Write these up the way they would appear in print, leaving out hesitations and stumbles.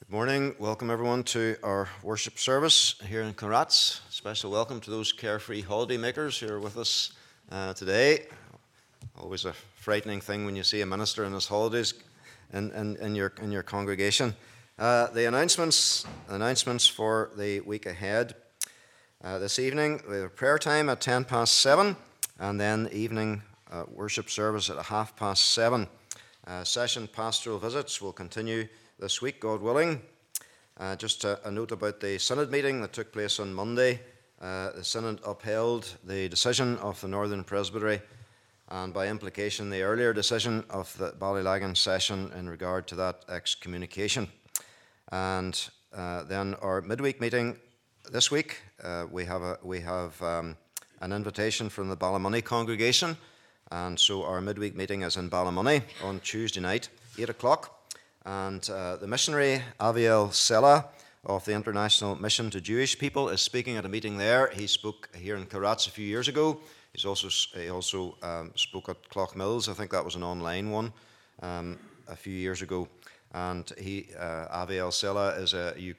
Good morning. Welcome everyone to our worship service here in Conrats. Special welcome to those carefree holiday makers who are with us today. Always a frightening thing when you see a minister in his holidays in your congregation. The announcements for the week ahead. This evening we have a prayer time at 7:10, and then the evening worship service at 7:30. Session pastoral visits will continue this week, God willing. Just a note about the Synod meeting that took place on Monday. The Synod upheld the decision of the Northern Presbytery, and by implication the earlier decision of the Ballylagan session in regard to that excommunication. And then our midweek meeting this week, we have an invitation from the Ballymoney congregation, and so our midweek meeting is in Ballymoney on Tuesday night, 8 o'clock. And the missionary Aviel Sella of the International Mission to Jewish People is speaking at a meeting there. He spoke here in Conrats a few years ago. He also spoke at Clough-Mills. I think that was an online one a few years ago. And Aviel Sella is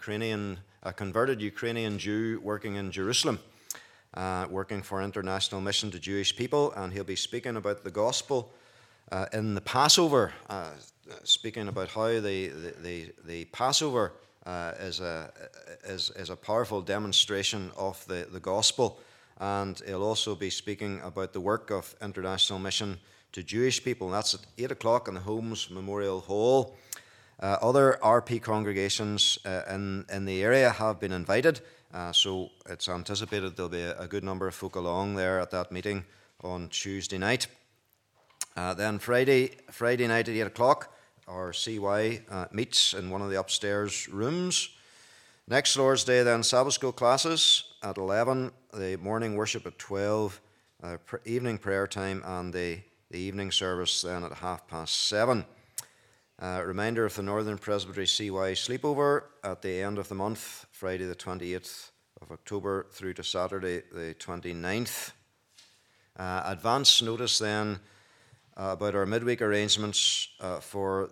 a converted Ukrainian Jew working in Jerusalem, working for International Mission to Jewish People, and he'll be speaking about the gospel in the Passover. Speaking about how the Passover is a powerful demonstration of the gospel, and he'll also be speaking about the work of International Mission to Jewish People. And that's at 8 o'clock in the Holmes Memorial Hall. Other RP congregations in the area have been invited, so it's anticipated there'll be a good number of folk along there at that meeting on Tuesday night. Then Friday night at 8 o'clock, our CY meets in one of the upstairs rooms. Next Lord's Day, then Sabbath school classes at 11, the morning worship at 12, evening prayer time, and the evening service then at 7:30. Reminder of the Northern Presbytery CY sleepover at the end of the month, Friday the 28th of October through to Saturday the 29th. Advance notice then about our midweek arrangements for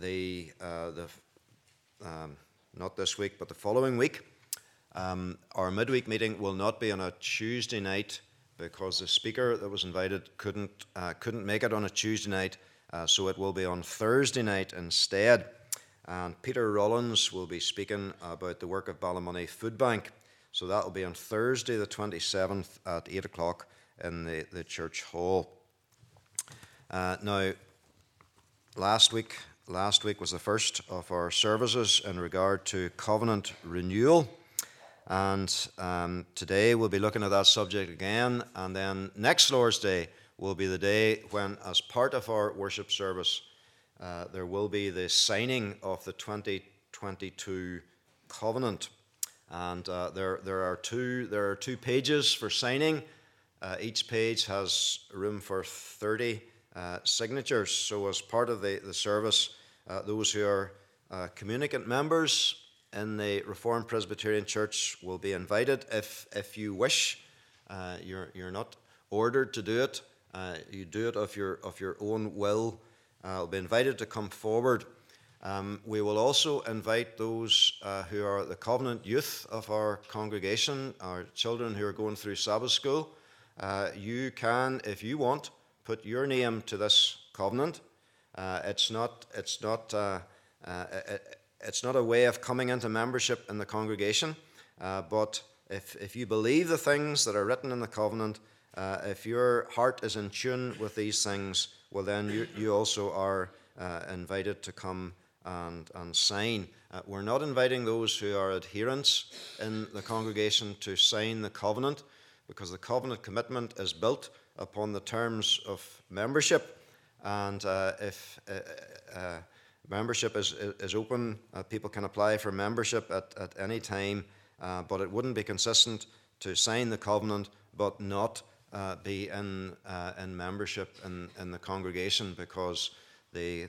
not this week but the following week. Our midweek meeting will not be on a Tuesday night because the speaker that was invited couldn't make it on a Tuesday night, so it will be on Thursday night instead. And Peter Rollins will be speaking about the work of Ballymoney Food Bank, so that will be on Thursday the 27th at 8 o'clock in the church hall. Now, last week was the first of our services in regard to covenant renewal, and today we'll be looking at that subject again, and then next Lord's Day will be the day when, as part of our worship service, there will be the signing of the 2022 covenant, and there are two pages for signing. Each page has room for 30 signatures. So as part of the service, those who are communicant members in the Reformed Presbyterian Church will be invited if you wish. You're not ordered to do it. You do it of your own will. Will be invited to come forward. We will also invite those who are the covenant youth of our congregation, our children who are going through Sabbath school. You can, if you want, put your name to this covenant. It's not a way of coming into membership in the congregation, but if you believe the things that are written in the covenant, if your heart is in tune with these things, well then you also are invited to come and sign. We're not inviting those who are adherents in the congregation to sign the covenant, because the covenant commitment is built upon the terms of membership, and if membership is open, people can apply for membership at any time, but it wouldn't be consistent to sign the covenant but not be in membership in the congregation, because the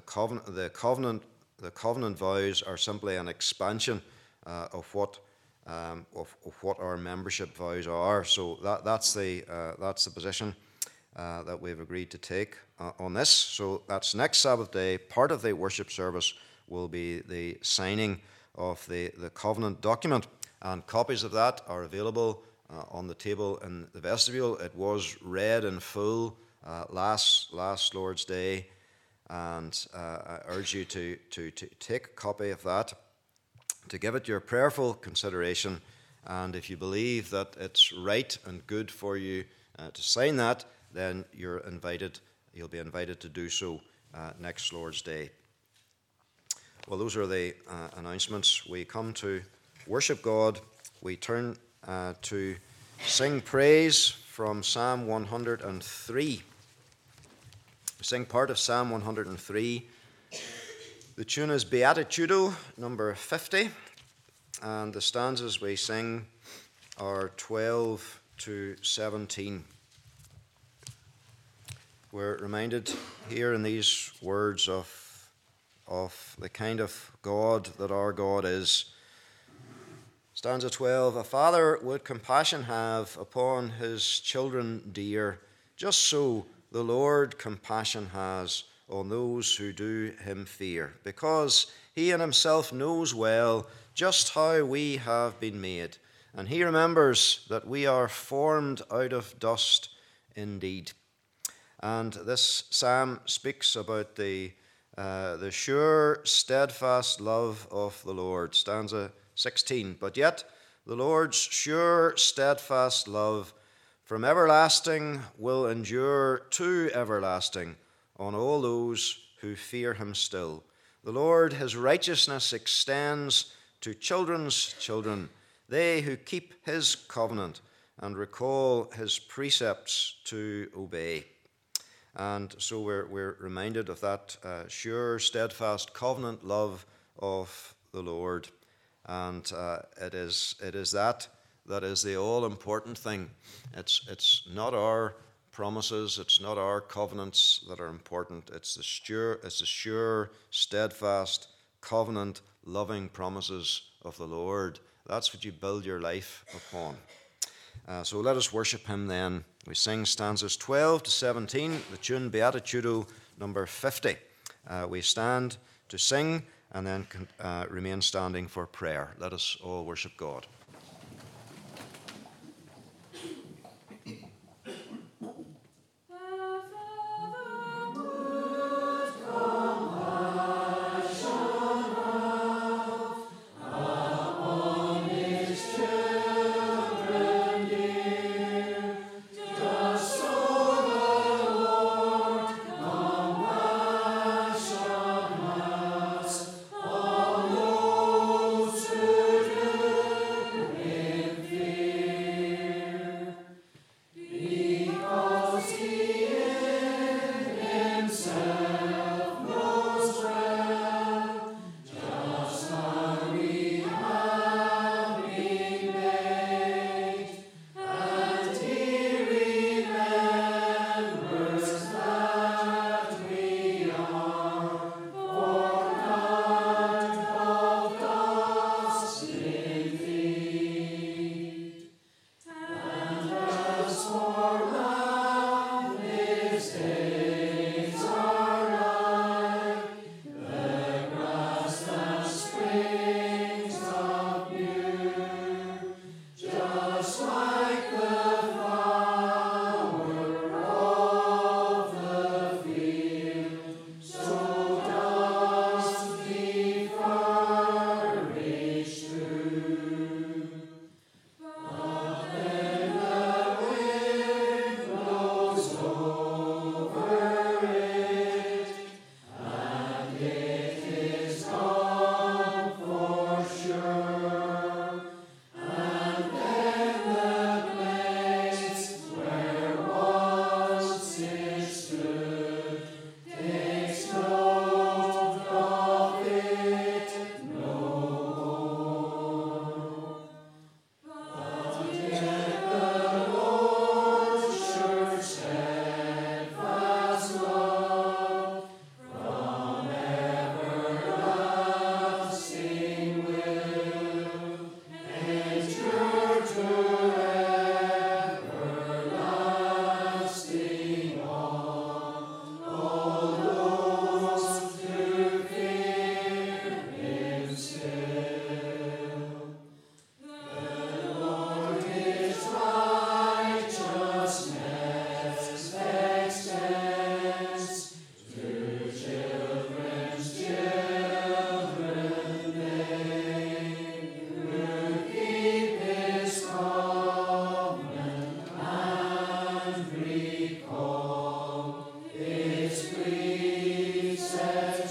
covenant vows are simply an expansion of what our membership vows are. So that's the position that we've agreed to take on this. So that's next Sabbath day. Part of the worship service will be the signing of the covenant document. And copies of that are available on the table in the vestibule. It was read in full last Lord's Day, and I urge you to take a copy of that, to give it your prayerful consideration, and if you believe that it's right and good for you to sign that, then you'll be invited to do so next Lord's Day. Well, those are the announcements. We come to worship God. We turn to sing praise from Psalm 103. Sing part of Psalm 103. The tune is Beatitudo, number 50, and the stanzas we sing are 12 to 17. We're reminded here in these words of the kind of God that our God is. Stanza 12, a father would compassion have upon his children dear, just so the Lord compassion has on those who do him fear, because he in himself knows well just how we have been made, and he remembers that we are formed out of dust indeed. And this psalm speaks about the sure, steadfast love of the Lord. Stanza 16, but yet the Lord's sure, steadfast love from everlasting will endure to everlasting on all those who fear him still. The Lord, his righteousness extends to children's children, they who keep his covenant and recall his precepts to obey. And so we're reminded of that sure, steadfast covenant love of the Lord. And it is that is the all-important thing. It's not our promises, it's not our covenants that are important. It's the sure, steadfast, covenant-loving promises of the Lord. That's what you build your life upon. So let us worship him then. We sing stanzas 12 to 17, the tune Beatitudo number 50. We stand to sing and then remain standing for prayer. Let us all worship God.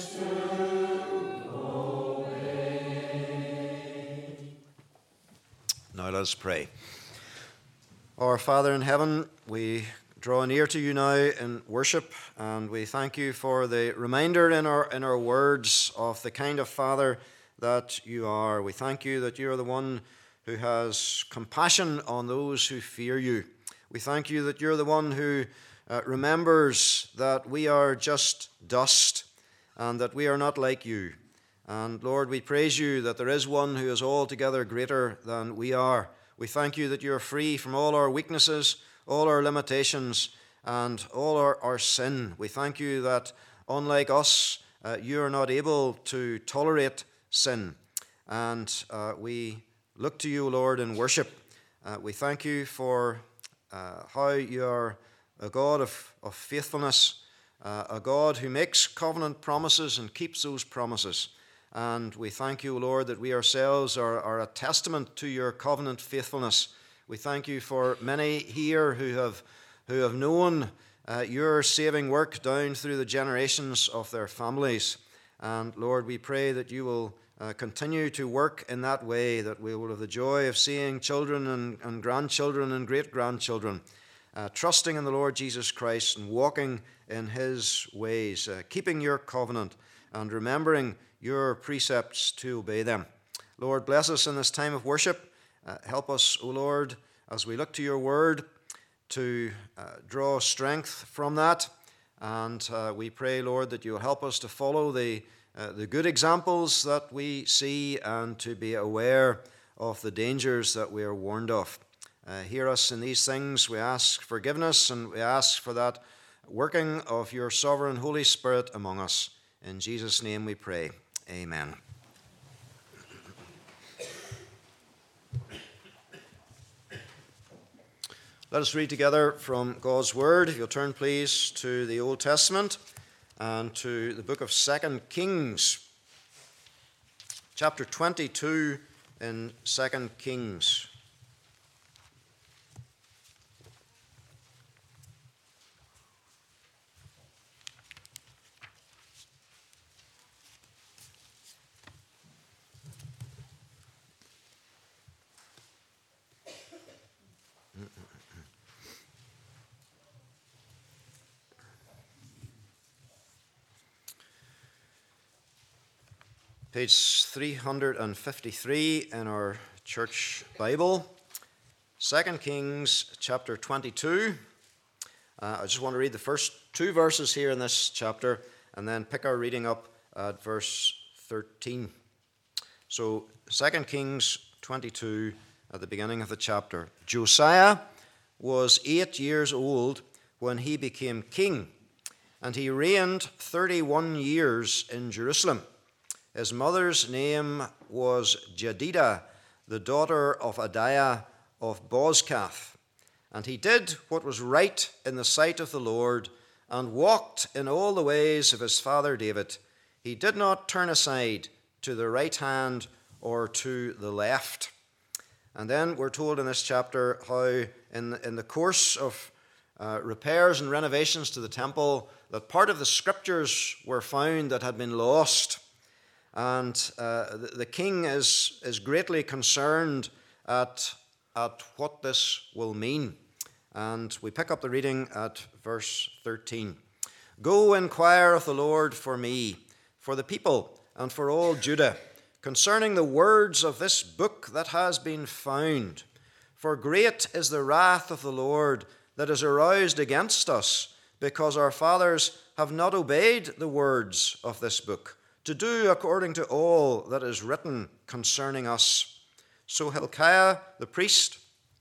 Now let us pray. Our Father in heaven, we draw near to you now in worship, and we thank you for the reminder in our words of the kind of Father that you are. We thank you that you are the one who has compassion on those who fear you. We thank you that you're the one who remembers that we are just dust and that we are not like you. And Lord, we praise you that there is one who is altogether greater than we are. We thank you that you are free from all our weaknesses, all our limitations, and all our sin. We thank you that, unlike us, you are not able to tolerate sin. And we look to you, Lord, in worship. We thank you for how you are a God of faithfulness, a God who makes covenant promises and keeps those promises. And we thank you, Lord, that we ourselves are a testament to your covenant faithfulness. We thank you for many here who have known your saving work down through the generations of their families. And Lord, we pray that you will continue to work in that way, that we will have the joy of seeing children and grandchildren and great-grandchildren trusting in the Lord Jesus Christ and walking in his ways, keeping your covenant and remembering your precepts to obey them. Lord, bless us in this time of worship. Help us, O Lord, as we look to your word, to draw strength from that. And we pray, Lord, that you'll help us to follow the good examples that we see and to be aware of the dangers that we are warned of. Hear us in these things. We ask forgiveness, and we ask for that working of your sovereign Holy Spirit among us. In Jesus' name we pray. Amen. Let us read together from God's Word. If you'll turn, please, to the Old Testament and to the book of 2 Kings, chapter 22 in 2 Kings. Page 353 in our church Bible, 2 Kings chapter 22. I just want to read the first two verses here in this chapter and then pick our reading up at verse 13. So 2 Kings 22 at the beginning of the chapter. Josiah was 8 years old when he became king, and he reigned 31 years in Jerusalem. His mother's name was Jedidah, the daughter of Adiah of Bozkath. And he did what was right in the sight of the Lord, and walked in all the ways of his father David. He did not turn aside to the right hand or to the left. And then we're told in this chapter how in the course of repairs and renovations to the temple, that part of the scriptures were found that had been lost. And the king is greatly concerned at what this will mean. And we pick up the reading at verse 13. Go inquire of the Lord for me, for the people, and for all Judah, concerning the words of this book that has been found. For great is the wrath of the Lord that is aroused against us, because our fathers have not obeyed the words of this book, to do according to all that is written concerning us. So Hilkiah the priest,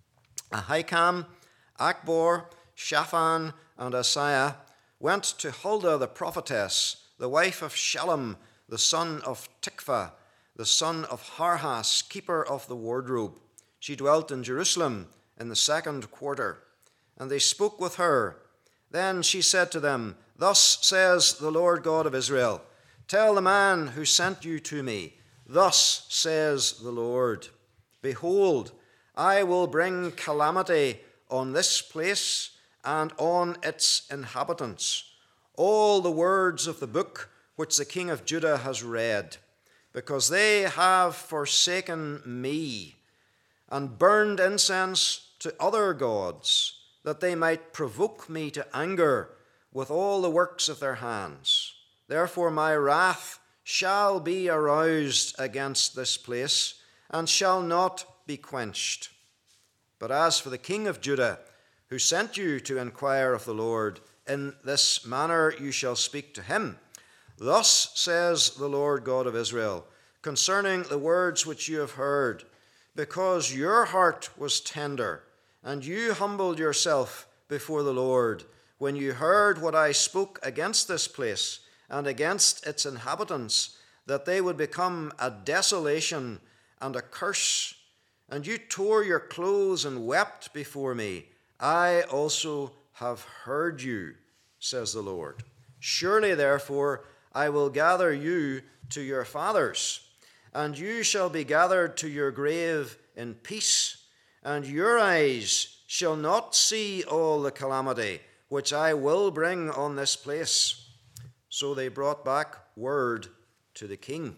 Ahikam, Achbor, Shaphan, and Asaiah went to Huldah the prophetess, the wife of Shallum, the son of Tikvah, the son of Harhas, keeper of the wardrobe. She dwelt in Jerusalem in the 2nd quarter. And they spoke with her. Then she said to them, Thus says the Lord God of Israel, Tell the man who sent you to me, Thus says the Lord, Behold, I will bring calamity on this place and on its inhabitants. All the words of the book which the king of Judah has read, because they have forsaken me and burned incense to other gods, that they might provoke me to anger with all the works of their hands. Therefore my wrath shall be aroused against this place, and shall not be quenched. But as for the king of Judah, who sent you to inquire of the Lord, in this manner you shall speak to him. Thus says the Lord God of Israel, concerning the words which you have heard, because your heart was tender, and you humbled yourself before the Lord, when you heard what I spoke against this place and against its inhabitants, that they would become a desolation and a curse, and you tore your clothes and wept before me, I also have heard you, says the Lord. Surely, therefore, I will gather you to your fathers, and you shall be gathered to your grave in peace, and your eyes shall not see all the calamity which I will bring on this place. So they brought back word to the king.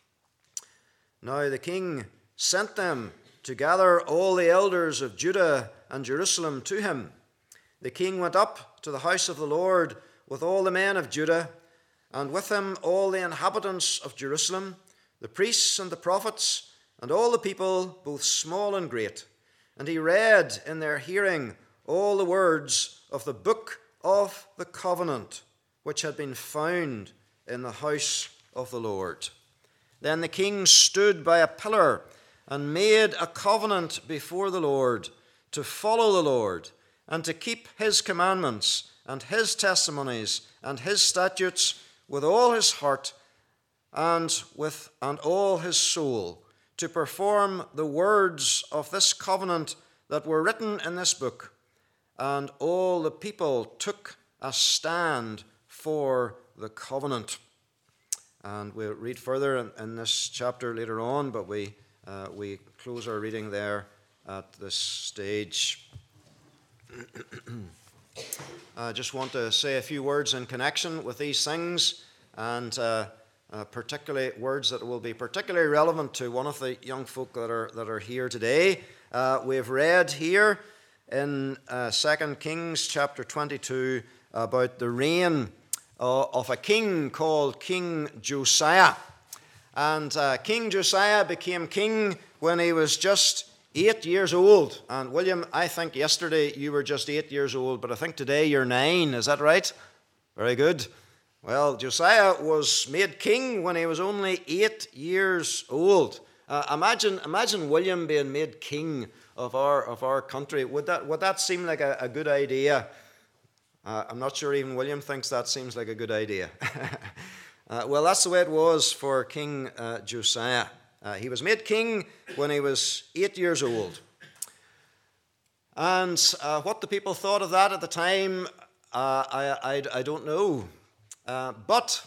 Now the king sent them to gather all the elders of Judah and Jerusalem to him. The king went up to the house of the Lord with all the men of Judah, and with him all the inhabitants of Jerusalem, the priests and the prophets, and all the people, both small and great. And he read in their hearing all the words of the book of the covenant, which had been found in the house of the Lord. Then the king stood by a pillar and made a covenant before the Lord to follow the Lord and to keep his commandments and his testimonies and his statutes with all his heart and all his soul, to perform the words of this covenant that were written in this book. And all the people took a stand for the covenant. And we'll read further in this chapter later on, but we close our reading there at this stage. I just want to say a few words in connection with these things, and particularly words that will be particularly relevant to one of the young folk that are here today. We've read here in 2 Kings chapter 22 about the reign of a king called King Josiah. And King Josiah became king when he was just 8 years old. And William, I think yesterday you were just 8 years old, but I think today you're 9. Is that right? Very good. Well, Josiah was made king when he was only 8 years old. Imagine William being made king of our country. Would that seem like a good idea? I'm not sure even William thinks that seems like a good idea. Well, that's the way it was for King Josiah. He was made king when he was 8 years old. And what the people thought of that at the time, I don't know. But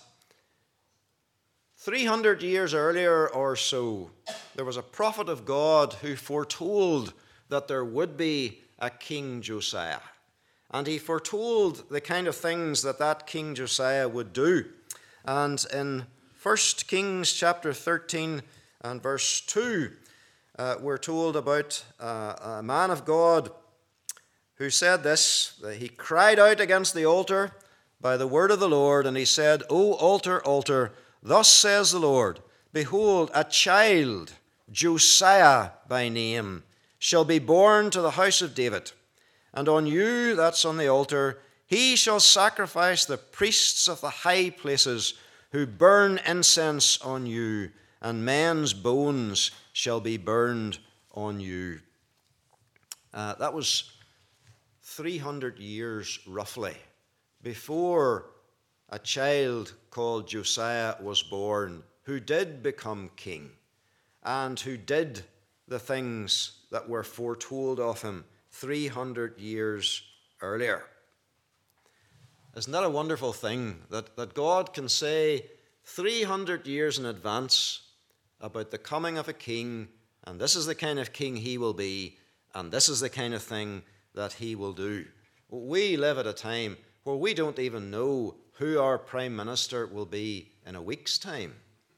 300 years earlier or so, there was a prophet of God who foretold that there would be a King Josiah. And he foretold the kind of things that King Josiah would do. And in 1 Kings chapter 13 and verse 2, we're told about a man of God who said this, that he cried out against the altar by the word of the Lord, and he said, O altar, altar, thus says the Lord, behold, a child, Josiah by name, shall be born to the house of David. And on you, that's on the altar, he shall sacrifice the priests of the high places who burn incense on you, and men's bones shall be burned on you. That was 300 years roughly before a child called Josiah was born, who did become king and who did the things that were foretold of him 300 years earlier. Isn't that a wonderful thing, that God can say 300 years in advance about the coming of a king, and this is the kind of king he will be, and this is the kind of thing that he will do. We live at a time where we don't even know who our prime minister will be in a week's time.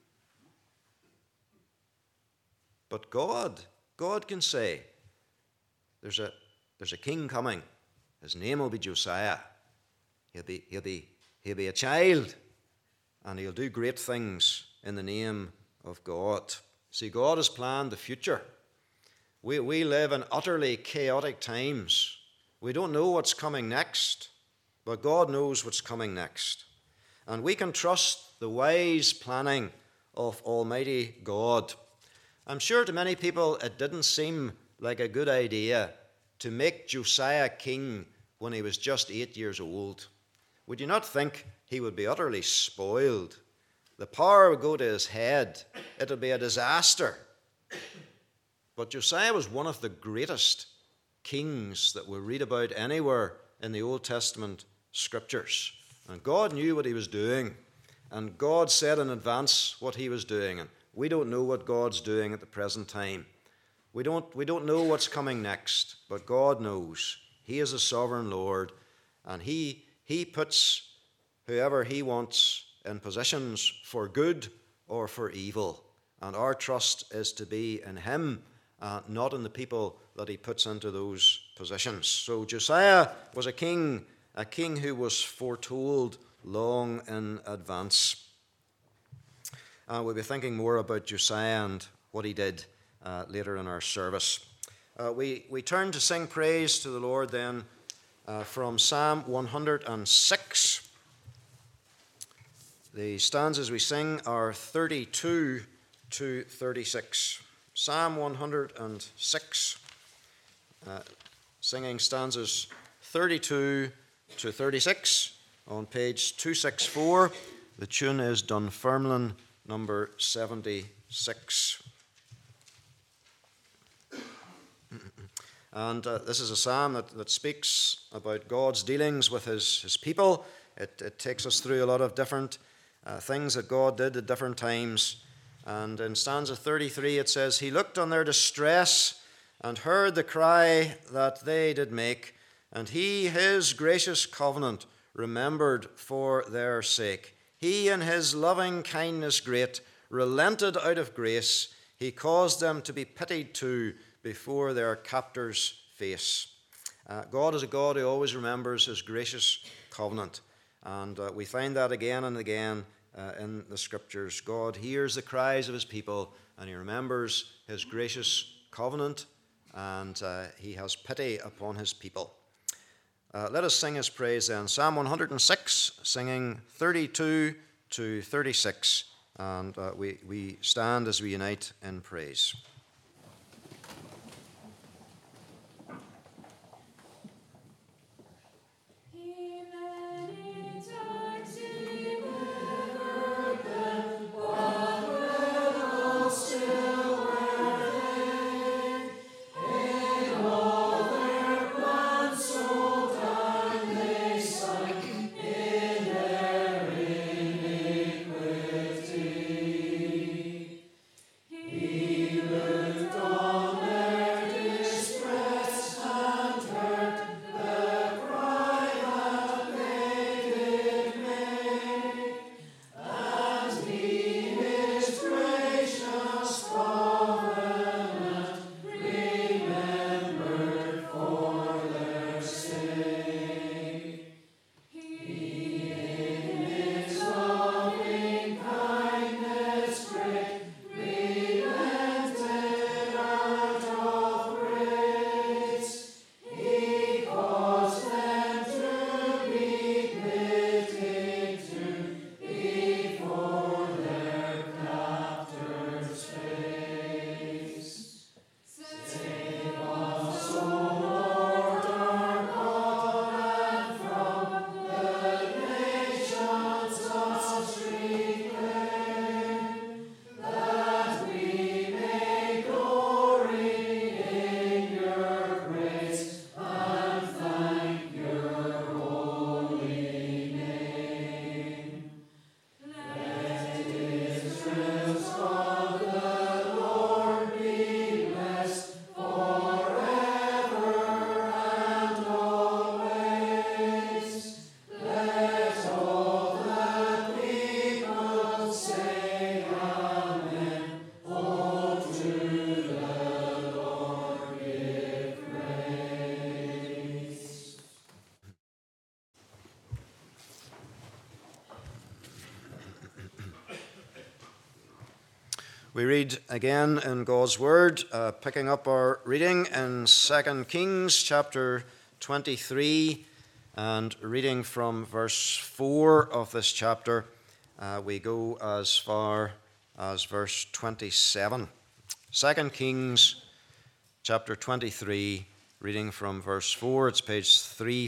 But God can say, there's a king coming. His name will be Josiah. He'll be a child, and he'll do great things in the name of God. See, God has planned the future. We live in utterly chaotic times. We don't know what's coming next, but God knows what's coming next. And we can trust the wise planning of Almighty God. I'm sure to many people it didn't seem like a good idea to make Josiah king when he was just 8 years old. Would you not think he would be utterly spoiled? The power would go to his head. It would be a disaster. But Josiah was one of the greatest kings that we read about anywhere in the Old Testament scriptures. And God knew what he was doing. And God said in advance what he was doing. And we don't know what God's doing at the present time. We don't know what's coming next, but God knows. He is a sovereign Lord, and he puts whoever he wants in positions for good or for evil. And our trust is to be in him, not in the people that he puts into those positions. So Josiah was a king who was foretold long in advance. We'll be thinking more about Josiah and what he did later in our service. We turn to sing praise to the Lord then from Psalm 106. The stanzas we sing are 32 to 36. Psalm 106, singing stanzas 32 to 36 on page 264. The tune is Dunfermline number 76. And this is a psalm that speaks about God's dealings with his people. It takes us through a lot of different things that God did at different times. And in stanza 33 it says, He looked on their distress and heard the cry that they did make, and he his gracious covenant remembered for their sake. He in his loving kindness great relented out of grace. He caused them to be pitied too before their captor's face. God is a God who always remembers his gracious covenant. And we find that again and again in the scriptures. God hears the cries of his people, and he remembers his gracious covenant, and he has pity upon his people. Let us sing his praise then. Psalm 106, singing 32 to 36. And we stand as we unite in praise. He We read again in God's Word, picking up our reading in 2 Kings chapter 23, and reading from verse 4 of this chapter. We go as far as verse 27. 2 Kings chapter 23, reading from verse 4. It's page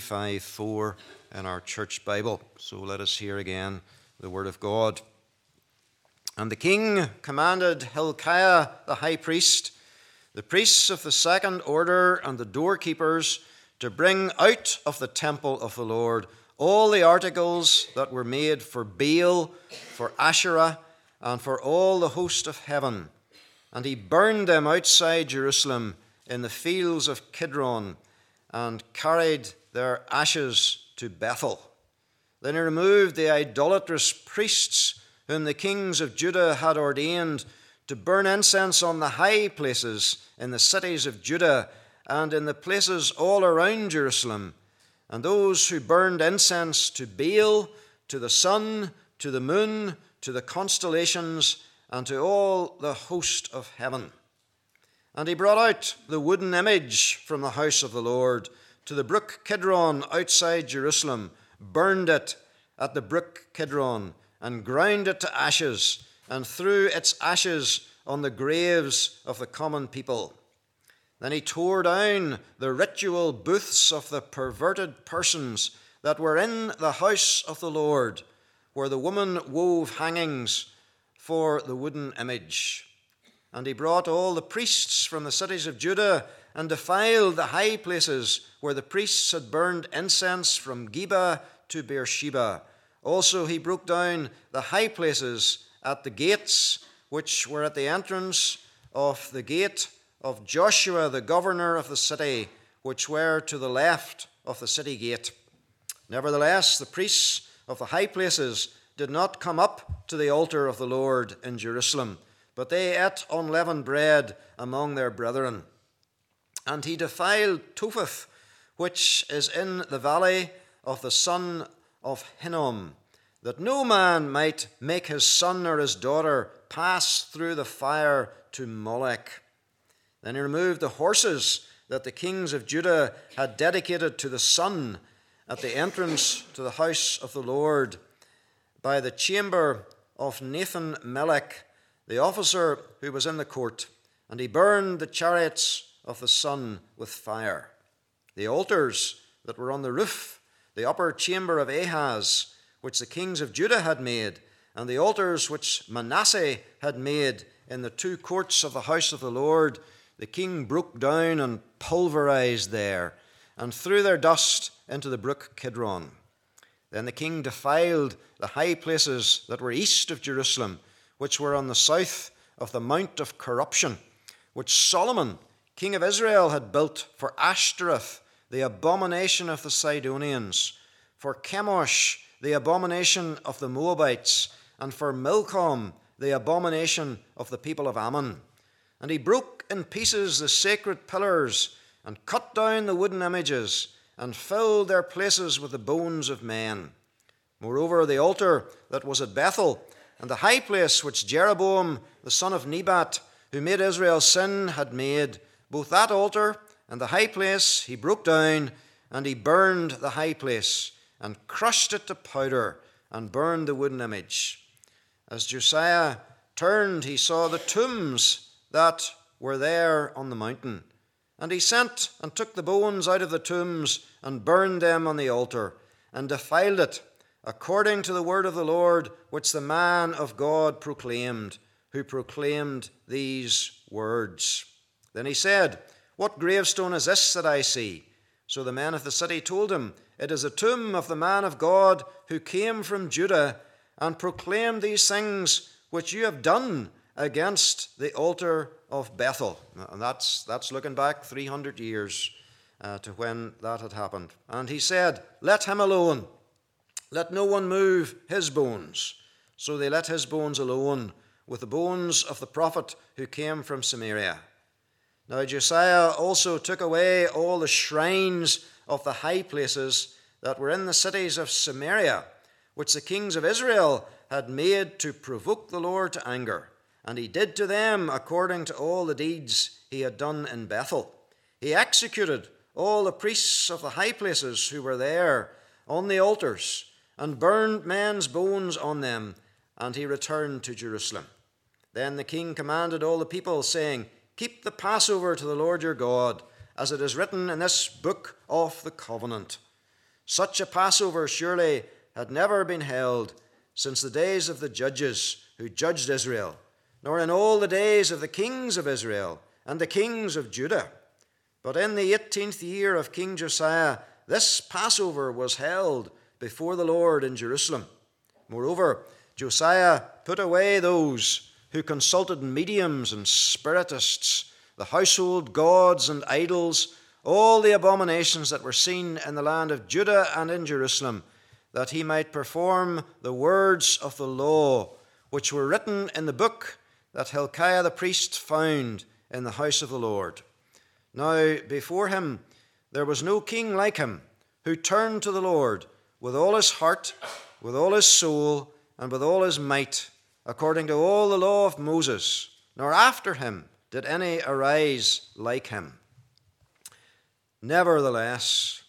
354 in our church Bible. So let us hear again the Word of God. And the king commanded Hilkiah the high priest, the priests of the second order, and the doorkeepers to bring out of the temple of the Lord all the articles that were made for Baal, for Asherah, and for all the host of heaven. And he burned them outside Jerusalem in the fields of Kidron, and carried their ashes to Bethel. Then he removed the idolatrous priests whom the kings of Judah had ordained to burn incense on the high places in the cities of Judah and in the places all around Jerusalem, and those who burned incense to Baal, to the sun, to the moon, to the constellations, and to all the host of heaven. And he brought out the wooden image from the house of the Lord to the brook Kidron outside Jerusalem, burned it at the brook Kidron, and ground it to ashes, and threw its ashes on the graves of the common people. Then he tore down the ritual booths of the perverted persons that were in the house of the Lord, where the woman wove hangings for the wooden image. And he brought all the priests from the cities of Judah and defiled the high places where the priests had burned incense from Geba to Beersheba. Also he broke down the high places at the gates, which were at the entrance of the gate of Joshua, the governor of the city, which were to the left of the city gate. Nevertheless, the priests of the high places did not come up to the altar of the Lord in Jerusalem, but they ate unleavened bread among their brethren. And he defiled Topheth, which is in the valley of the son of Hinnom, that no man might make his son or his daughter pass through the fire to Molech. Then he removed the horses that the kings of Judah had dedicated to the sun at the entrance to the house of the Lord by the chamber of Nathan-Melech, the officer who was in the court, and he burned the chariots of the sun with fire. The altars that were on the roof, the upper chamber of Ahaz, which the kings of Judah had made, and the altars which Manasseh had made in the two courts of the house of the Lord, the king broke down and pulverized there, and threw their dust into the brook Kidron. Then the king defiled the high places that were east of Jerusalem, which were on the south of the Mount of Corruption, which Solomon, king of Israel, had built for Ashtoreth, the abomination of the Sidonians, for Chemosh, the abomination of the Moabites, and for Milcom, the abomination of the people of Ammon. And he broke in pieces the sacred pillars, and cut down the wooden images, and filled their places with the bones of men. Moreover, the altar that was at Bethel, and the high place which Jeroboam, the son of Nebat, who made Israel sin, had made, both that altar and the high place he broke down, and he burned the high place, and crushed it to powder, and burned the wooden image. As Josiah turned, he saw the tombs that were there on the mountain. And he sent and took the bones out of the tombs, and burned them on the altar, and defiled it, according to the word of the Lord, which the man of God proclaimed, who proclaimed these words. Then he said, "What gravestone is this that I see?" So the men of the city told him, "It is a tomb of the man of God who came from Judah and proclaimed these things which you have done against the altar of Bethel." And that's looking back 300 years to when that had happened. And he said, "Let him alone. Let no one move his bones." So they let his bones alone, with the bones of the prophet who came from Samaria. Now Josiah also took away all the shrines of the high places that were in the cities of Samaria, which the kings of Israel had made to provoke the Lord to anger, and he did to them according to all the deeds he had done in Bethel. He executed all the priests of the high places who were there on the altars, and burned men's bones on them, and he returned to Jerusalem. Then the king commanded all the people, saying, Keep the Passover to the Lord your God, as it is written in this book of the covenant. Such a Passover surely had never been held since the days of the judges who judged Israel, nor in all the days of the kings of Israel and the kings of Judah. But in the 18th year of King Josiah, this Passover was held before the Lord in Jerusalem. Moreover, Josiah put away those who consulted mediums and spiritists, the household gods and idols, all the abominations that were seen in the land of Judah and in Jerusalem, that he might perform the words of the law, which were written in the book that Hilkiah the priest found in the house of the Lord. Now before him there was no king like him, who turned to the Lord with all his heart, with all his soul, and with all his might, according to all the law of Moses, nor after him did any arise like him. Nevertheless,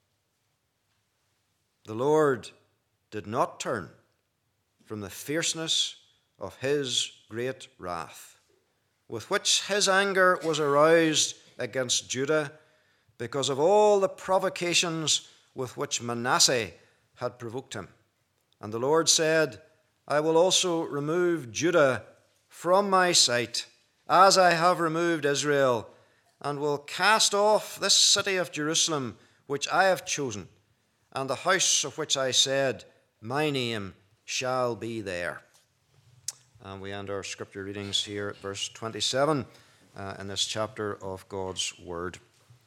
the Lord did not turn from the fierceness of his great wrath, with which his anger was aroused against Judah, because of all the provocations with which Manasseh had provoked him. And the Lord said, I will also remove Judah from my sight, as I have removed Israel, and will cast off this city of Jerusalem, which I have chosen, and the house of which I said, My name shall be there. And we end our scripture readings here at verse 27 in this chapter of God's Word.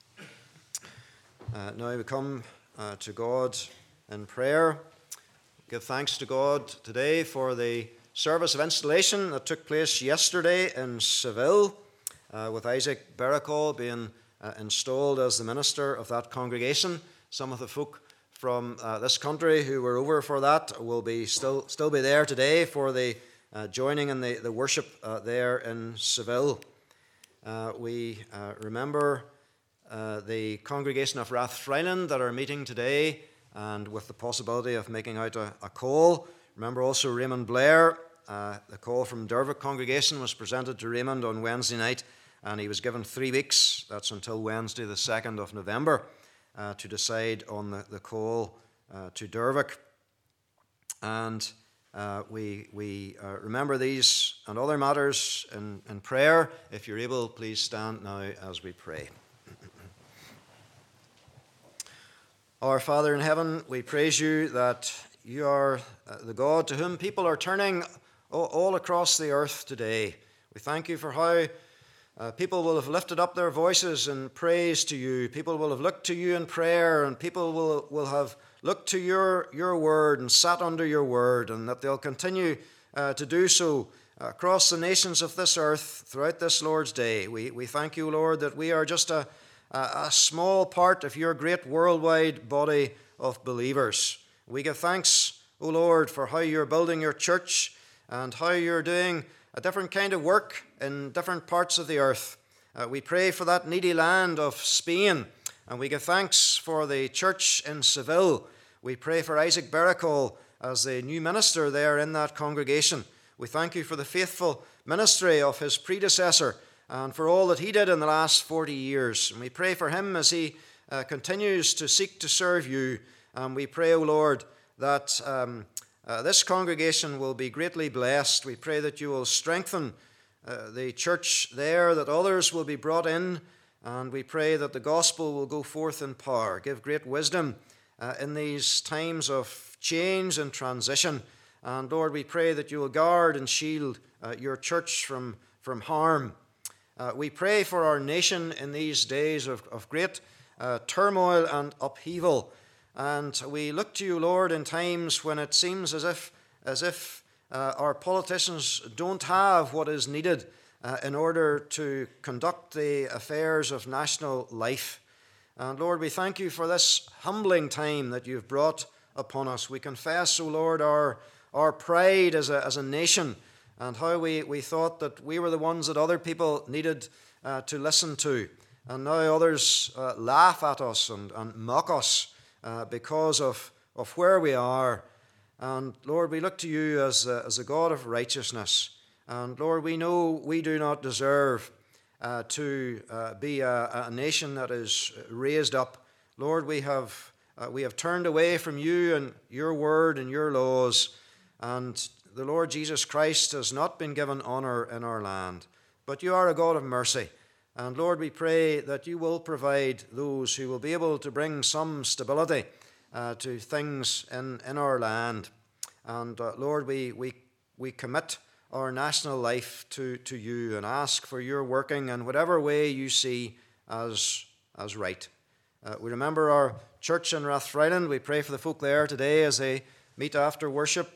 Now we come to God in prayer. Give thanks to God today for the service of installation that took place yesterday in Seville, with Isaac Baracol being installed as the minister of that congregation. Some of the folk from this country who were over for that will be still be there today for the joining in the worship there in Seville. We remember the congregation of Rathfriland that are meeting today, and with the possibility of making out a call. Remember also Raymond Blair. The call from Dervick congregation was presented to Raymond on Wednesday night, and he was given 3 weeks, that's until Wednesday the 2nd of November, to decide on the call to Dervick. And we remember these and other matters in prayer. If you're able, please stand now as we pray. Our Father in heaven, we praise you that you are the God to whom people are turning all across the earth today. We thank you for how people will have lifted up their voices in praise to you. People will have looked to you in prayer, and people will have looked to your word and sat under your word, and that they'll continue to do so across the nations of this earth throughout this Lord's Day. We thank you, Lord, that we are just a small part of your great worldwide body of believers. We give thanks, O Lord, for how you're building your church and how you're doing a different kind of work in different parts of the earth. We pray for that needy land of Spain, and we give thanks for the church in Seville. We pray for Isaac Baracol as the new minister there in that congregation. We thank you for the faithful ministry of his predecessor and for all that he did in the last 40 years. And we pray for him as he continues to seek to serve you. And we pray, O Lord, that this congregation will be greatly blessed. We pray that you will strengthen the church there, that others will be brought in, and we pray that the gospel will go forth in power. Give great wisdom in these times of change and transition. And Lord, we pray that you will guard and shield your church from harm. We pray for our nation in these days of great turmoil and upheaval. And we look to you, Lord, in times when it seems as if our politicians don't have what is needed in order to conduct the affairs of national life. And Lord, we thank you for this humbling time that you've brought upon us. We confess, O Lord, our pride as a nation, and how we thought that we were the ones that other people needed to listen to. And now others laugh at us and mock us because of where we are. And Lord, we look to you as a God of righteousness. And Lord, we know we do not deserve to be a nation that is raised up. Lord, we have turned away from you and your word and your laws. And the Lord Jesus Christ has not been given honor in our land. But you are a God of mercy. And Lord, we pray that you will provide those who will be able to bring some stability to things in our land. And Lord, we commit our national life to you and ask for your working in whatever way you see as right. We remember our church in Rathfriland. We pray for the folk there today as they meet after worship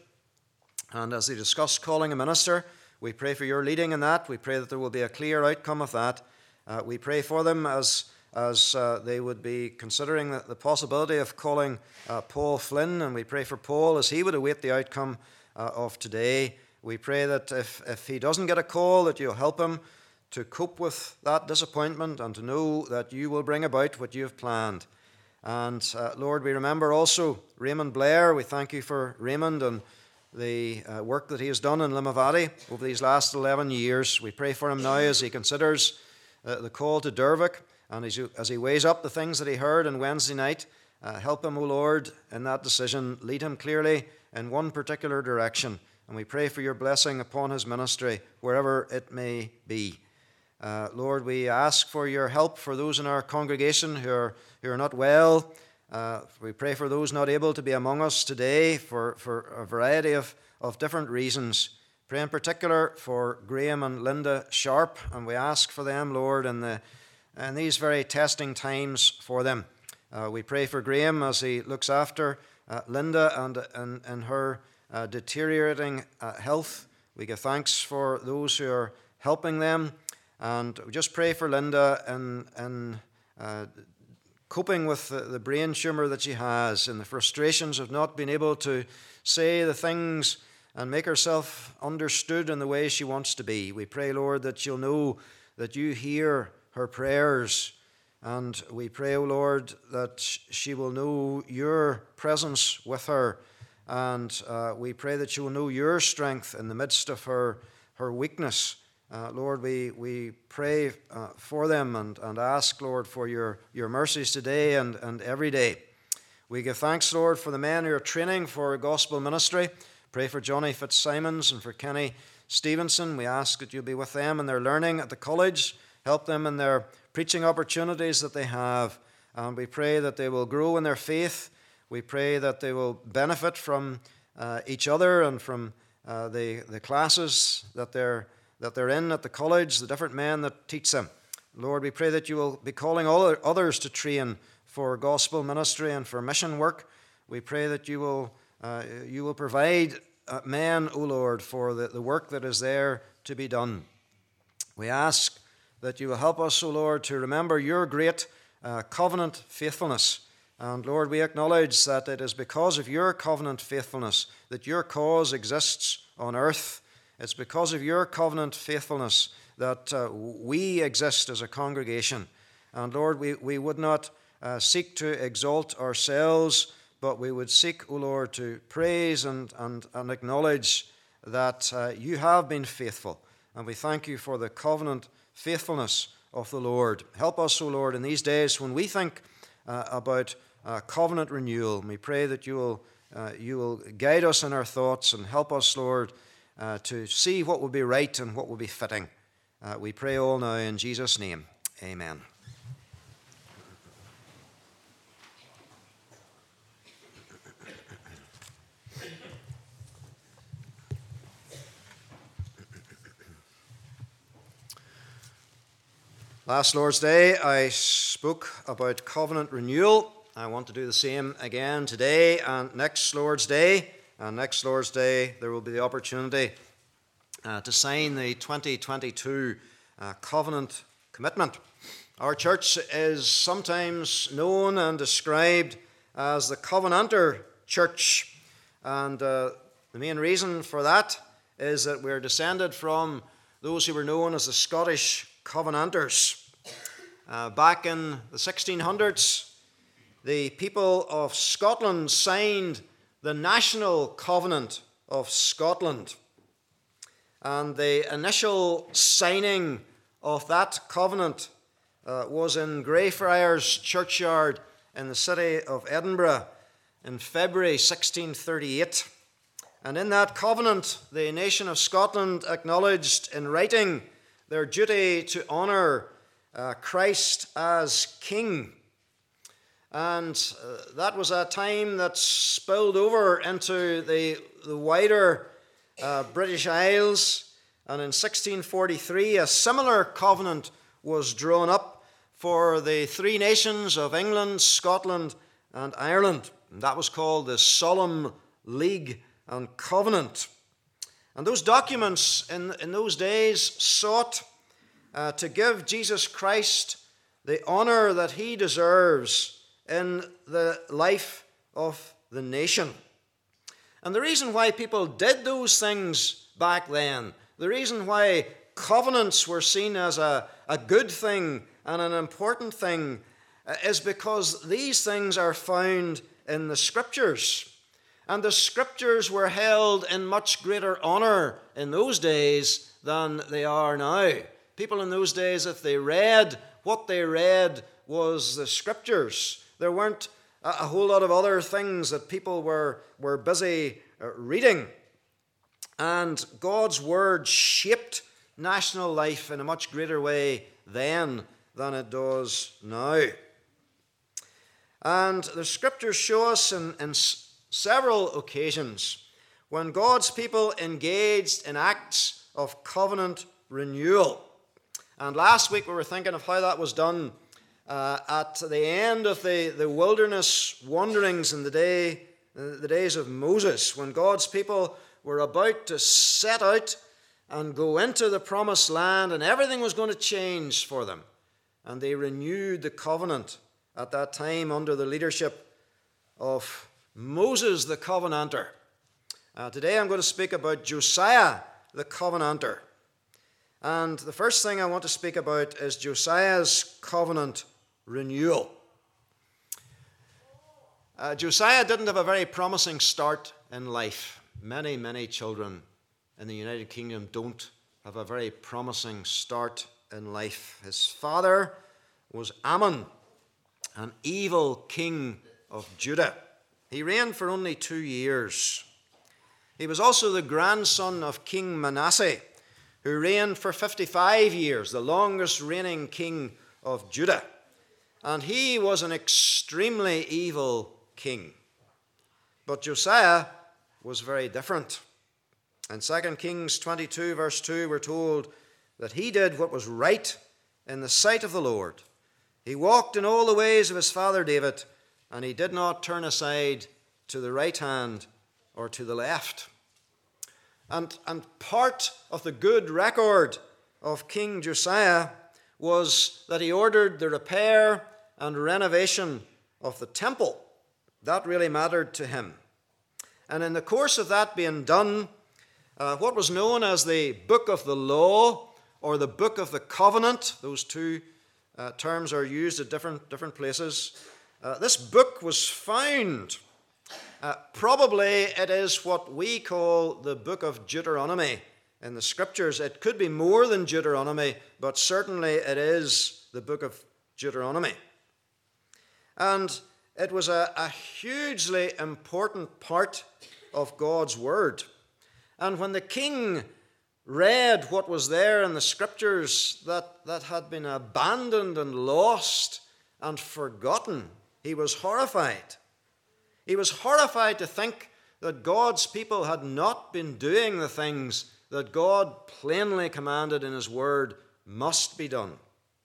and as they discuss calling a minister. We pray for your leading in that. We pray that there will be a clear outcome of that. We pray for them as they would be considering the possibility of calling Paul Flynn, and we pray for Paul as he would await the outcome of today. We pray that if he doesn't get a call, that you'll help him to cope with that disappointment and to know that you will bring about what you have planned. And Lord, we remember also Raymond Blair. We thank you for Raymond and the work that he has done in Limavady over these last 11 years. We pray for him now as he considers the call to Dervick, and as he weighs up the things that he heard on Wednesday night. Help him, O Lord, in that decision. Lead him clearly in one particular direction. And we pray for your blessing upon his ministry, wherever it may be. Lord, we ask for your help for those in our congregation who are not well. We pray for those not able to be among us today for a variety of different reasons. Pray in particular for Graham and Linda Sharp, and we ask for them, Lord, in these very testing times for them. We pray for Graham as he looks after Linda and her deteriorating health. We give thanks for those who are helping them, and we just pray for Linda in coping with the brain tumour that she has and the frustrations of not being able to say the things and make herself understood in the way she wants to be. We pray, Lord, that she'll know that you hear her prayers, and we pray, O Lord, that she will know your presence with her, and we pray that she will know your strength in the midst of her weakness. Lord, we pray for them and ask, Lord, for your mercies today and every day. We give thanks, Lord, for the men who are training for gospel ministry. Pray for Johnny Fitzsimons and for Kenny Stevenson. We ask that you'll be with them in their learning at the college. Help them in their preaching opportunities that they have. And we pray that they will grow in their faith. We pray that they will benefit from each other and from the classes that they're in at the college, the different men that teach them. Lord, we pray that you will be calling all others to train for gospel ministry and for mission work. We pray that you will provide men, O Lord, for the work that is there to be done. We ask that you will help us, O Lord, to remember your great covenant faithfulness. And Lord, we acknowledge that it is because of your covenant faithfulness that your cause exists on earth. It's because of your covenant faithfulness that we exist as a congregation. And Lord, we would not seek to exalt ourselves, but we would seek, O Lord, to praise and acknowledge that you have been faithful. And we thank you for the covenant faithfulness of the Lord. Help us, O Lord, in these days when we think about covenant renewal. We pray that you will guide us in our thoughts and help us, Lord, to see what will be right and what will be fitting. We pray all now in Jesus' name. Amen. Last Lord's Day, I spoke about covenant renewal. I want to do the same again today and next Lord's Day. And next Lord's Day, there will be the opportunity to sign the 2022 covenant commitment. Our church is sometimes known and described as the Covenanter Church. And the main reason for that is that we're descended from those who were known as the Scottish Covenanters. Back in the 1600s, the people of Scotland signed the National Covenant of Scotland. And the initial signing of that covenant was in Greyfriars Churchyard in the city of Edinburgh in February 1638. And in that covenant, the nation of Scotland acknowledged in writing their duty to honour Christ as King. And that was a time that spilled over into the wider British Isles. And in 1643, a similar covenant was drawn up for the three nations of England, Scotland, and Ireland. And that was called the Solemn League and Covenant. And those documents in those days sought to give Jesus Christ the honour that he deserves in the life of the nation. And the reason why people did those things back then, the reason why covenants were seen as a good thing and an important thing, is because these things are found in the Scriptures. And the Scriptures were held in much greater honour in those days than they are now. People in those days, if they read, what they read was the Scriptures. There weren't a whole lot of other things that people were busy reading. And God's Word shaped national life in a much greater way then than it does now. And the Scriptures show us in several occasions when God's people engaged in acts of covenant renewal. And last week we were thinking of how that was done at the end of the wilderness wanderings in the days of Moses, when God's people were about to set out and go into the promised land, and everything was going to change for them. And they renewed the covenant at that time under the leadership of Moses the Covenanter. Today I'm going to speak about Josiah the Covenanter. And the first thing I want to speak about is Josiah's covenant renewal. Josiah didn't have a very promising start in life. Many children in the United Kingdom don't have a very promising start in life. His father was Ammon, an evil king of Judah. He reigned for only 2 years. He was also the grandson of King Manasseh, who reigned for 55 years, the longest reigning king of Judah. And he was an extremely evil king. But Josiah was very different. In 2 Kings 22, verse 2, we're told that he did what was right in the sight of the Lord. He walked in all the ways of his father David, and he did not turn aside to the right hand or to the left. And part of the good record of King Josiah was that he ordered the repair and renovation of the temple. That really mattered to him. And in the course of that being done, what was known as the Book of the Law or the Book of the Covenant, those two terms are used at different places. This book was found. Probably it is what we call the Book of Deuteronomy in the Scriptures. It could be more than Deuteronomy, but certainly it is the Book of Deuteronomy. And it was a hugely important part of God's Word. And when the king read what was there in the Scriptures that had been abandoned and lost and forgotten, he was horrified. He was horrified to think that God's people had not been doing the things that God plainly commanded in his word must be done.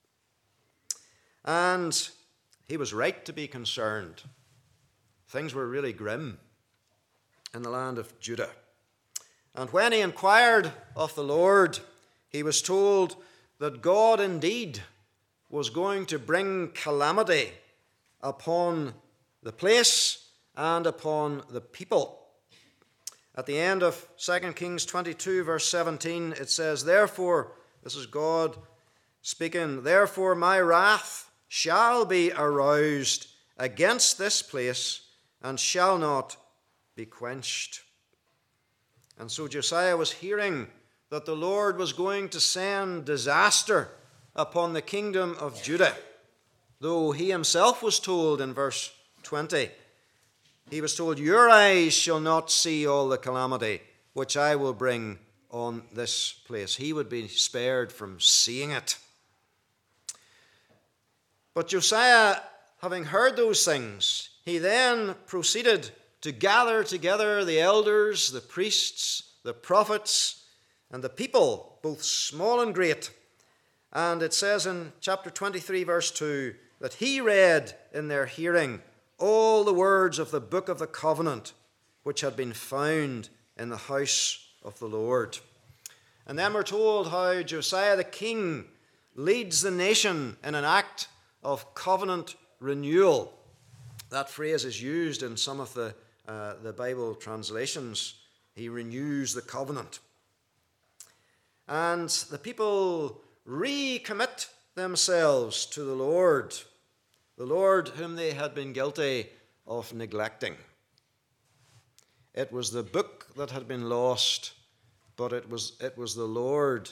And he was right to be concerned. Things were really grim in the land of Judah. And when he inquired of the Lord, he was told that God indeed was going to bring calamity upon the place and upon the people. At the end of 2 Kings 22, verse 17, it says, "Therefore," this is God speaking, "therefore my wrath shall be aroused against this place and shall not be quenched." And so Josiah was hearing that the Lord was going to send disaster upon the kingdom of Judah, though he himself was told in verse 20, he was told, "Your eyes shall not see all the calamity which I will bring on this place." He would be spared from seeing it. But Josiah, having heard those things, he then proceeded to gather together the elders, the priests, the prophets, and the people, both small and great. And it says in chapter 23, verse 2, that he read in their hearing all the words of the book of the covenant which had been found in the house of the Lord. And then we're told how Josiah the king leads the nation in an act of covenant renewal. That phrase is used in some of the Bible translations. He renews the covenant. And the people recommit themselves to the Lord whom they had been guilty of neglecting. It was the book that had been lost, but it was the Lord's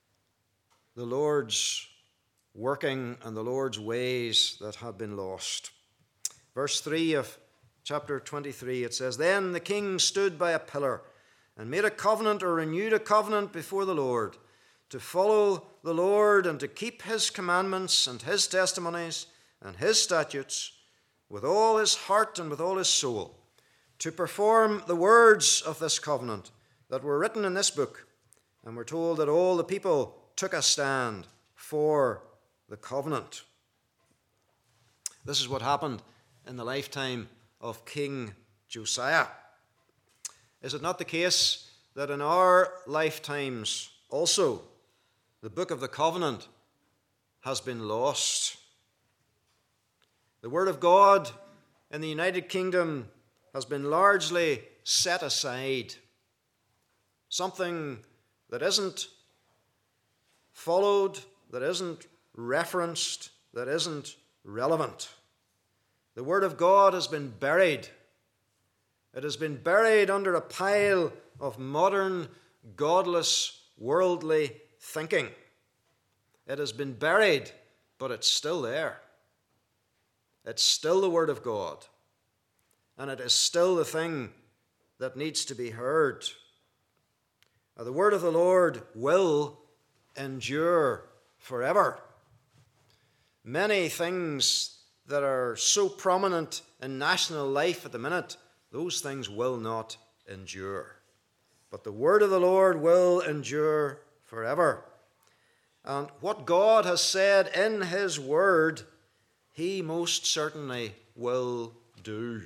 working and the Lord's ways that had been lost. Verse 3 of chapter 23, it says, "Then the king stood by a pillar and made a covenant, or renewed a covenant before the Lord, to follow the Lord and to keep his commandments and his testimonies and his statutes with all his heart and with all his soul, to perform the words of this covenant that were written in this book." And we're told that all the people took a stand for the covenant. This is what happened in the lifetime of King Josiah. Is it not the case that in our lifetimes also the book of the covenant has been lost? The word of God in the United Kingdom has been largely set aside. Something that isn't followed, that isn't referenced, that isn't relevant. The word of God has been buried. It has been buried under a pile of modern, godless, worldly thinking. It has been buried, but it's still there. It's still the word of God. And it is still the thing that needs to be heard. Now, the word of the Lord will endure forever. Many things that are so prominent in national life at the minute, those things will not endure. But the word of the Lord will endure forever. And what God has said in his word, he most certainly will do.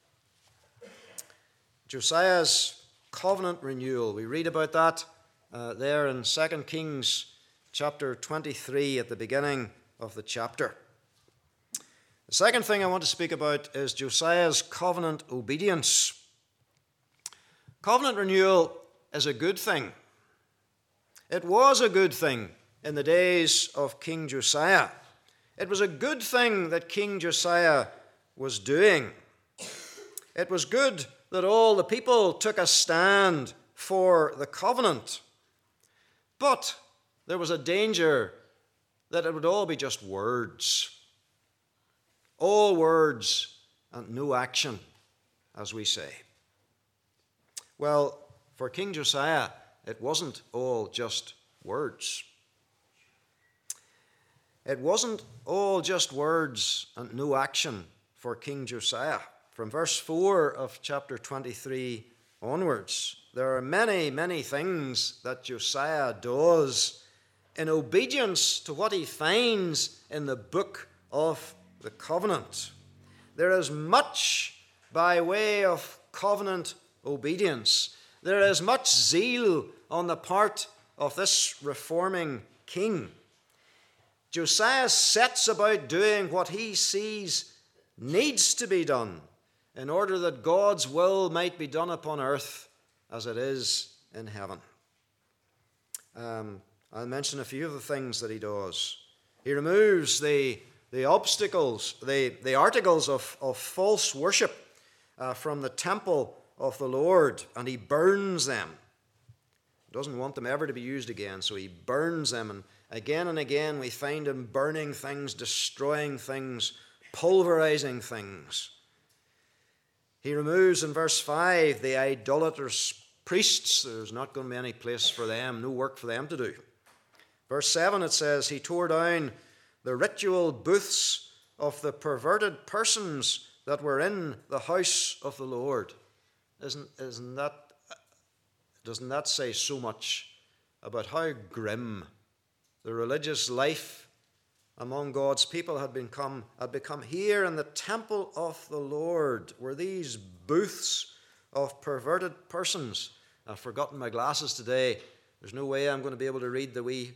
Josiah's covenant renewal, we read about that there in 2 Kings chapter 23 at the beginning of the chapter. The second thing I want to speak about is Josiah's covenant obedience. Covenant renewal is a good thing. It was a good thing in the days of King Josiah. It was a good thing that King Josiah was doing. It was good that all the people took a stand for the covenant. But there was a danger that it would all be just words. All words and no action, as we say. Well, for King Josiah, it wasn't all just words. It wasn't all just words and no action for King Josiah. From verse 4 of chapter 23 onwards, there are many, many things that Josiah does in obedience to what he finds in the book of the covenant. There is much by way of covenant obedience. There is much zeal on the part of this reforming king. Josiah sets about doing what he sees needs to be done in order that God's will might be done upon earth as it is in heaven. I'll mention a few of the things that he does. He removes the obstacles, the articles of false worship from the temple of the Lord, and he burns them. He doesn't want them ever to be used again, so he burns them. And again we find him burning things, destroying things, pulverizing things. He removes in verse 5 the idolatrous priests. There's not going to be any place for them, no work for them to do. Verse 7, it says, he tore down the ritual booths of the perverted persons that were in the house of the Lord. Doesn't that say so much about how grim the religious life among God's people had become here in the temple of the Lord? Were these booths of perverted persons? I've forgotten my glasses today. There's no way I'm going to be able to read the wee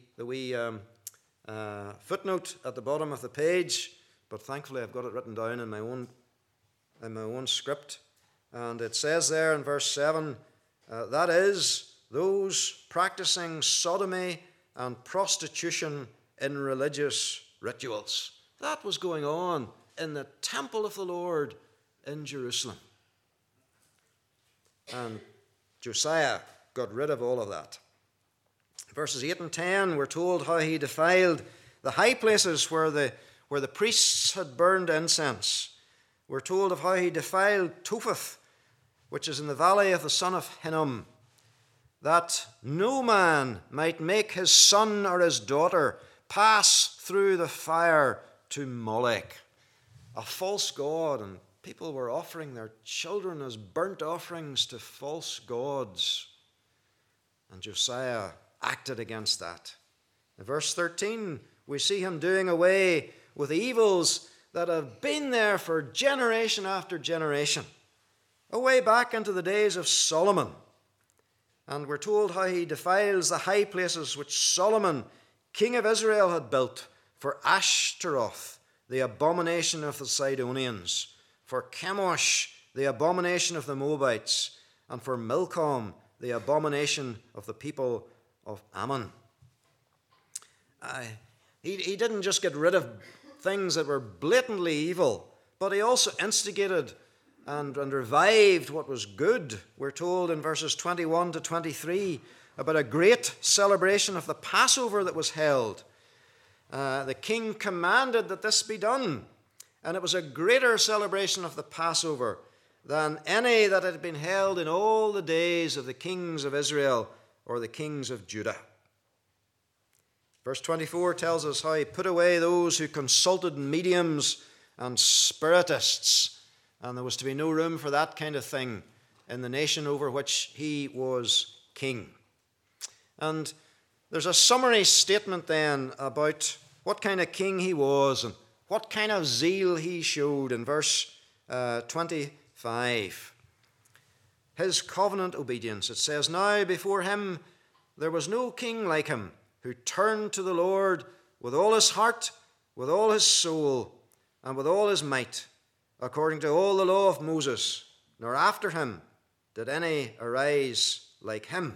footnote at the bottom of the page, but thankfully I've got it written down in my own script. And it says there in verse 7, that is, those practicing sodomy and prostitution in religious rituals. That was going on in the temple of the Lord in Jerusalem. And Josiah got rid of all of that. Verses 8 and 10, we're told how he defiled the high places where the priests had burned incense. We're told of how he defiled Topheth, which is in the valley of the son of Hinnom, that no man might make his son or his daughter pass through the fire to Molech, a false god, and people were offering their children as burnt offerings to false gods. And Josiah acted against that. In verse 13, we see him doing away with the evils that have been there for generation after generation, away back into the days of Solomon. And we're told how he defiles the high places which Solomon, king of Israel, had built for Ashtaroth, the abomination of the Sidonians, for Chemosh, the abomination of the Moabites, and for Milcom, the abomination of the people of Ammon. He didn't just get rid of things that were blatantly evil, but he also instigated and revived what was good. We're told in verses 21 to 23 about a great celebration of the Passover that was held. The king commanded that this be done, and it was a greater celebration of the Passover than any that had been held in all the days of the kings of Israel or the kings of Judah. Verse 24 tells us how he put away those who consulted mediums and spiritists, and there was to be no room for that kind of thing in the nation over which he was king. And there's a summary statement then about what kind of king he was and what kind of zeal he showed in verse 25. His covenant obedience. It says, now before him there was no king like him, who turned to the Lord with all his heart, with all his soul, and with all his might, according to all the law of Moses, nor after him did any arise like him.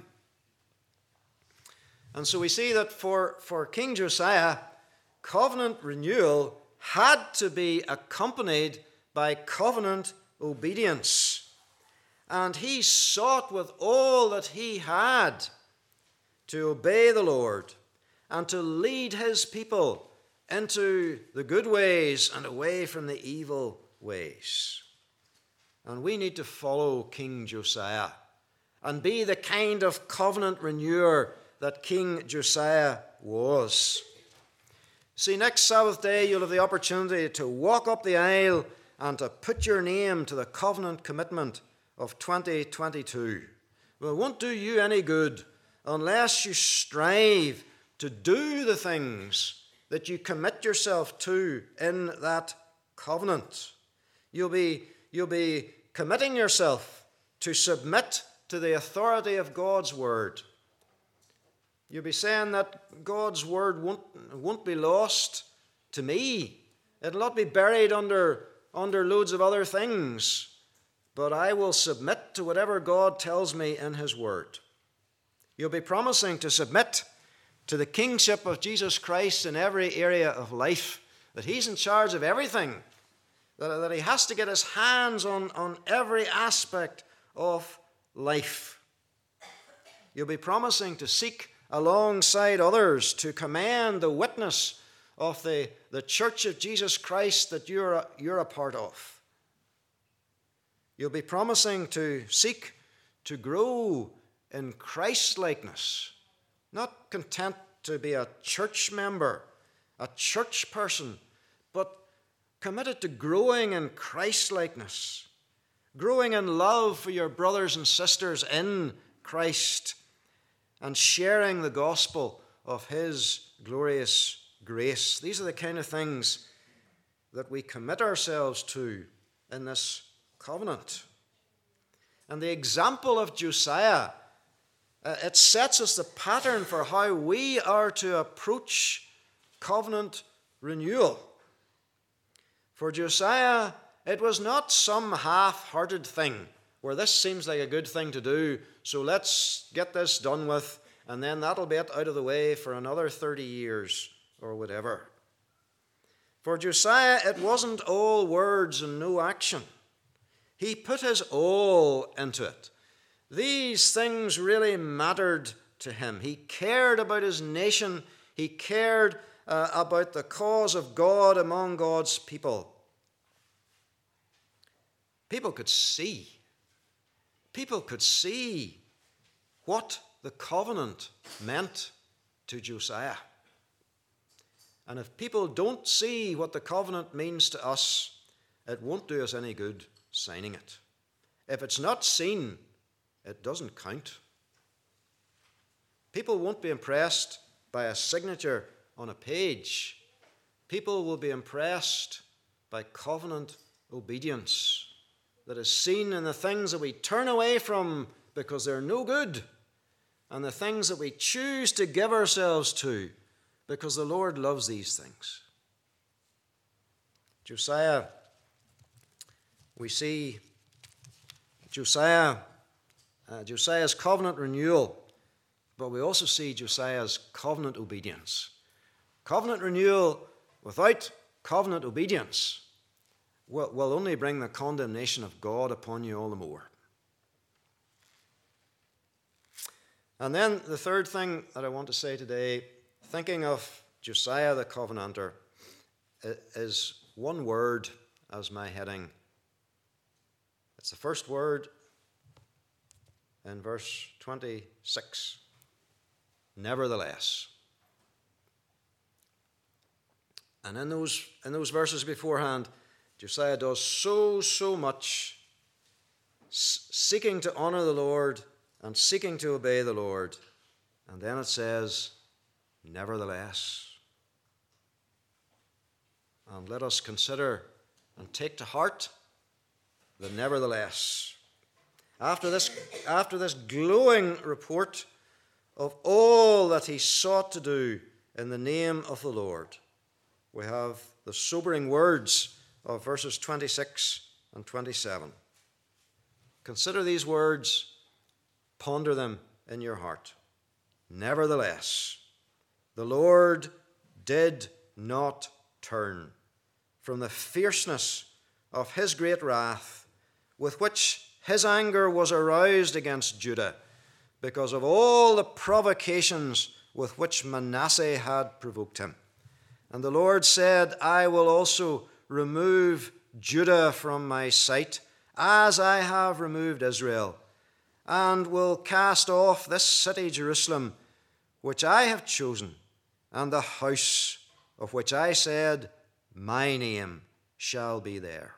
And so we see that for King Josiah, covenant renewal had to be accompanied by covenant obedience. And he sought with all that he had to obey the Lord and to lead his people into the good ways and away from the evil ways. And we need to follow King Josiah and be the kind of covenant renewer that King Josiah was. See, next Sabbath day you'll have the opportunity to walk up the aisle and to put your name to the covenant commitment of 2022. Well, it won't do you any good unless you strive to do the things that you commit yourself to in that covenant. You'll be committing yourself to submit to the authority of God's word. You'll be saying that God's word won't be lost to me. It'll not be buried under loads of other things, but I will submit to whatever God tells me in his word. You'll be promising to submit to the kingship of Jesus Christ in every area of life, that he's in charge of everything, that he has to get his hands on every aspect of life. You'll be promising to seek alongside others to command the witness of the church of Jesus Christ that you're a part of. You'll be promising to seek to grow in Christ-likeness, not content to be a church member, a church person, but committed to growing in Christ-likeness, growing in love for your brothers and sisters in Christ, and sharing the gospel of his glorious grace. These are the kind of things that we commit ourselves to in this covenant. And the example of Josiah, it sets us the pattern for how we are to approach covenant renewal. For Josiah, it was not some half-hearted thing where this seems like a good thing to do, so let's get this done with, and then that'll be it out of the way for another 30 years or whatever. For Josiah, it wasn't all words and no action. He put his all into it. These things really mattered to him. He cared about his nation. He cared about the cause of God among God's people. People could see what the covenant meant to Josiah. And if people don't see what the covenant means to us, it won't do us any good signing it. If it's not seen, it doesn't count. People won't be impressed by a signature on a page. People will be impressed by covenant obedience that is seen in the things that we turn away from because they're no good, and the things that we choose to give ourselves to because the Lord loves these things. We see Josiah's covenant renewal, but we also see Josiah's covenant obedience. Covenant renewal without covenant obedience will only bring the condemnation of God upon you all the more. And then the third thing that I want to say today, thinking of Josiah the covenanter, is one word as my heading. It's the first word in verse 26. Nevertheless. And in those verses beforehand, Josiah does so much seeking to honor the Lord and seeking to obey the Lord. And then it says, nevertheless. And let us consider and take to heart the nevertheless. After this glowing report of all that he sought to do in the name of the Lord, we have the sobering words of verses 26 and 27. Consider these words, ponder them in your heart. Nevertheless, the Lord did not turn from the fierceness of his great wrath, with which his anger was aroused against Judah, because of all the provocations with which Manasseh had provoked him. And the Lord said, I will also remove Judah from my sight, as I have removed Israel, and will cast off this city Jerusalem, which I have chosen, and the house of which I said, my name shall be there.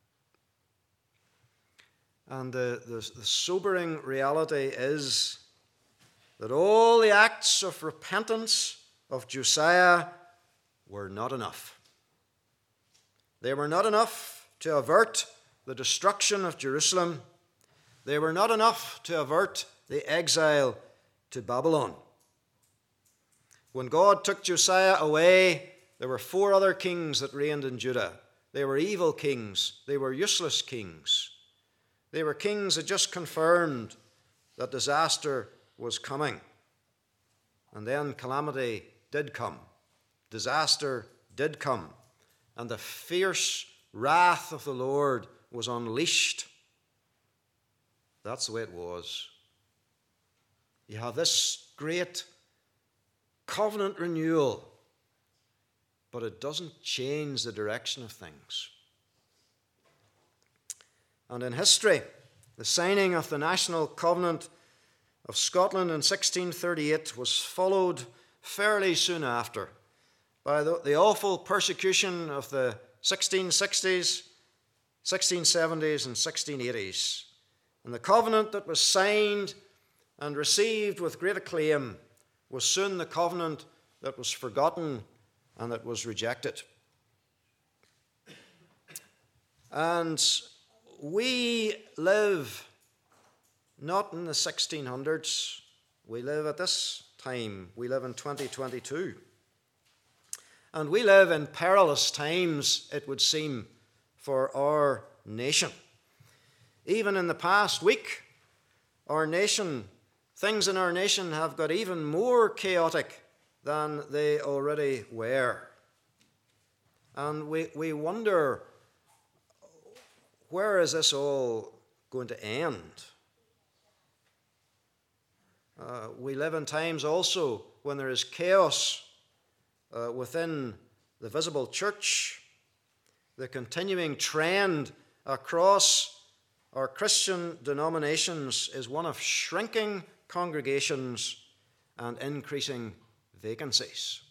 And the sobering reality is that all the acts of repentance of Josiah were not enough. They were not enough to avert the destruction of Jerusalem. They were not enough to avert the exile to Babylon. When God took Josiah away, there were 4 other kings that reigned in Judah. They were evil kings. They were useless kings. They were kings that just confirmed that disaster was coming. And then calamity did come. Disaster did come. And the fierce wrath of the Lord was unleashed. That's the way it was. You have this great covenant renewal, but it doesn't change the direction of things. And in history, the signing of the National Covenant of Scotland in 1638 was followed fairly soon after by the awful persecution of the 1660s, 1670s, and 1680s. And the covenant that was signed and received with great acclaim was soon the covenant that was forgotten and that was rejected. And we live not in the 1600s. We live at this time. We live in 2022. And we live in perilous times, it would seem, for our nation. Even in the past week, things in our nation have got even more chaotic than they already were. And we wonder, where is this all going to end? We live in times also when there is chaos within the visible church. The continuing trend across our Christian denominations is one of shrinking congregations and increasing vacancies.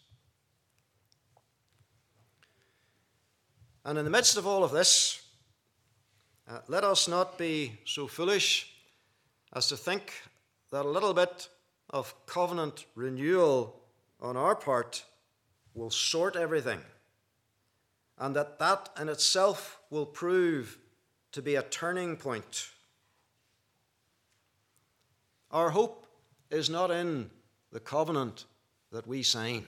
And in the midst of all of this, let us not be so foolish as to think that a little bit of covenant renewal on our part will sort everything, and that in itself will prove to be a turning point. Our hope is not in the covenant that we sign.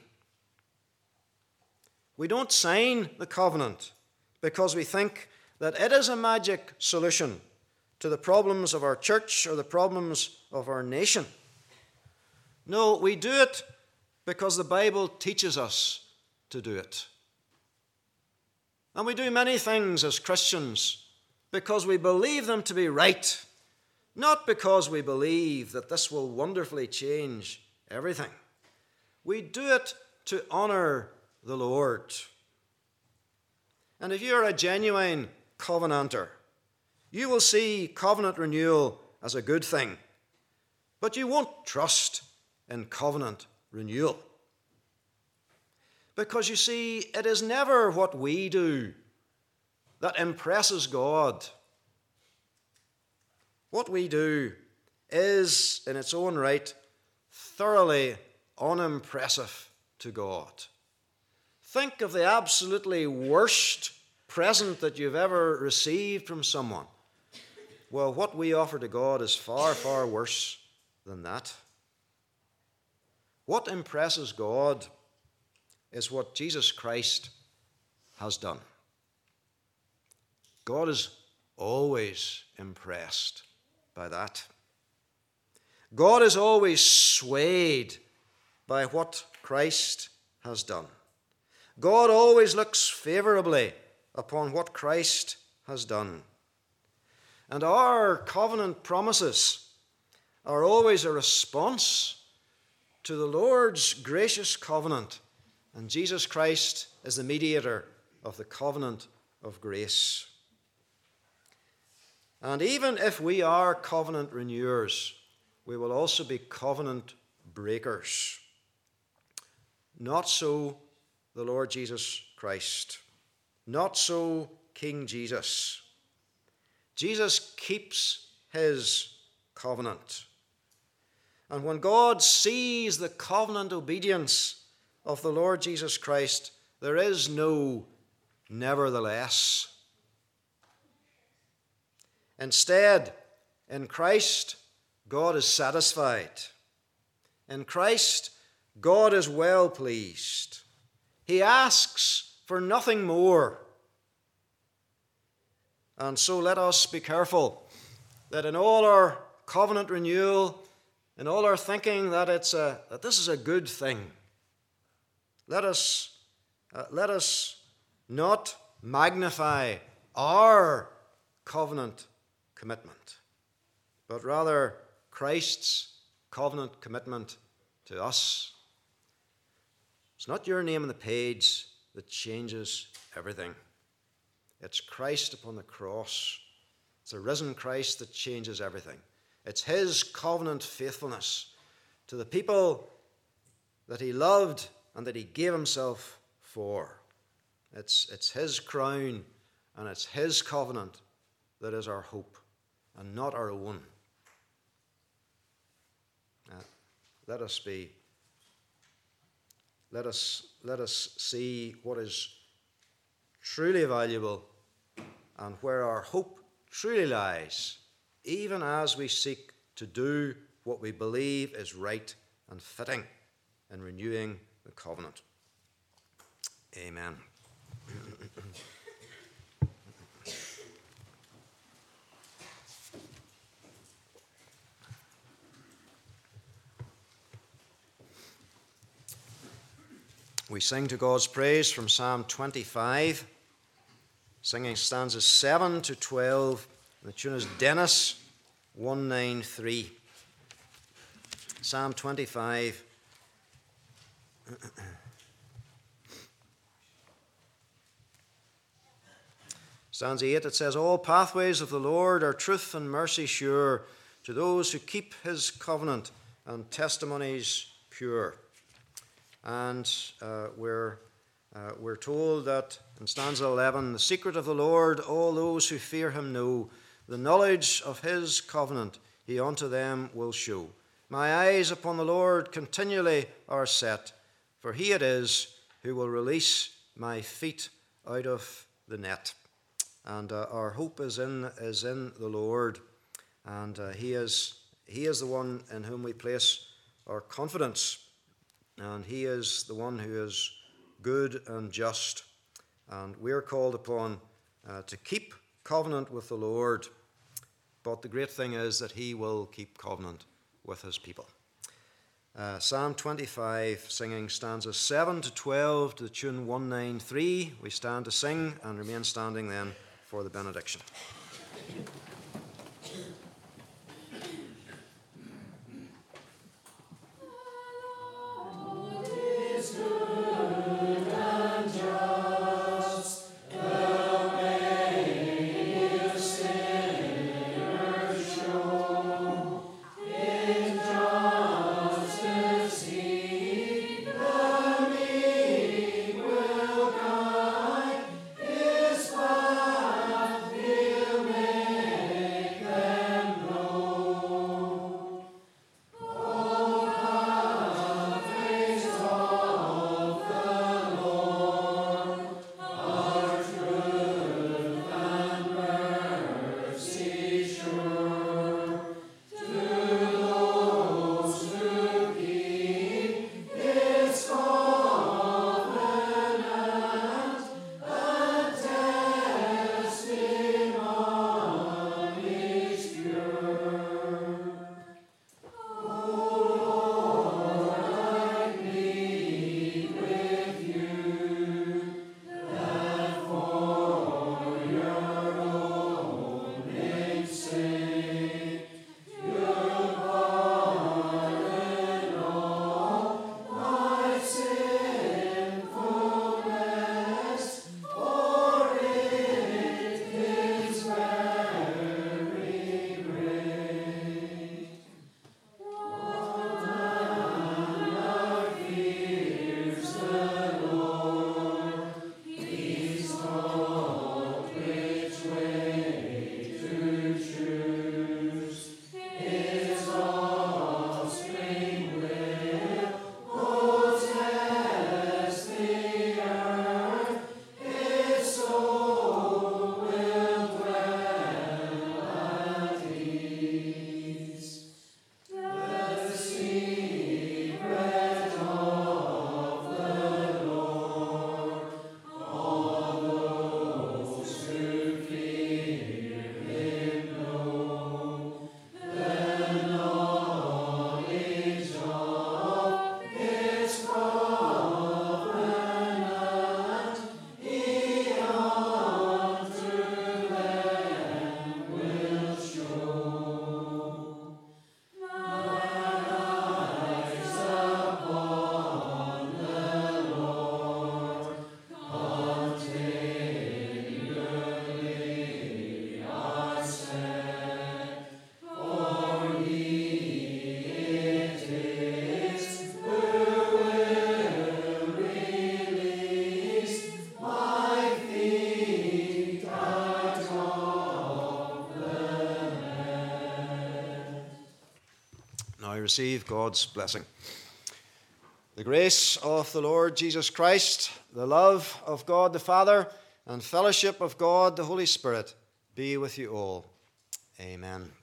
We don't sign the covenant because we think that it is a magic solution to the problems of our church or the problems of our nation. No, we do it because the Bible teaches us to do it. And we do many things as Christians because we believe them to be right, not because we believe that this will wonderfully change everything. We do it to honor the Lord. And if you're a genuine covenanter, you will see covenant renewal as a good thing, but you won't trust in covenant renewal. Because you see, it is never what we do that impresses God. What we do is, in its own right, thoroughly unimpressive to God. Think of the absolutely worst present that you've ever received from someone. Well, what we offer to God is far, far worse than that. What impresses God is what Jesus Christ has done. God is always impressed by that. God is always swayed by what Christ has done. God always looks favorably upon what Christ has done. And our covenant promises are always a response to the Lord's gracious covenant. And Jesus Christ is the mediator of the covenant of grace. And even if we are covenant renewers, we will also be covenant breakers. Not so the Lord Jesus Christ. Not so King Jesus. Jesus keeps his covenant. And when God sees the covenant obedience of the Lord Jesus Christ, there is no nevertheless. Instead, in Christ, God is satisfied. In Christ, God is well pleased. He asks for nothing more. And so let us be careful that in all our covenant renewal, in all our thinking that this is a good thing. Let us not magnify our covenant commitment, but rather Christ's covenant commitment to us. It's not your name on the page that changes everything. It's Christ upon the cross. It's the risen Christ that changes everything. It's his covenant faithfulness to the people that he loved and that he gave himself for. It's his crown and it's his covenant that is our hope and not our own. Let us see what is truly valuable and where our hope truly lies, even as we seek to do what we believe is right and fitting in renewing the covenant. Amen. We sing to God's praise from Psalm 25, singing stanzas 7 to 12. The tune is Dennis 193. Psalm 25. Stanza 8, it says, "All pathways of the Lord are truth and mercy sure to those who keep his covenant and testimonies pure." And we're told that in stanza 11, "The secret of the Lord all those who fear him know, the knowledge of his covenant he unto them will show. My eyes upon the Lord continually are set, for he it is who will release my feet out of the net." And our hope is in the Lord, and he is the one in whom we place our confidence. And he is the one who is good and just. And we are called upon to keep covenant with the Lord. But the great thing is that he will keep covenant with his people. Psalm 25, singing stanzas 7 to 12 to the tune 193. We stand to sing and remain standing then for the benediction. receive God's blessing. The grace of the Lord Jesus Christ, the love of God the Father, and fellowship of God the Holy Spirit be with you all. Amen.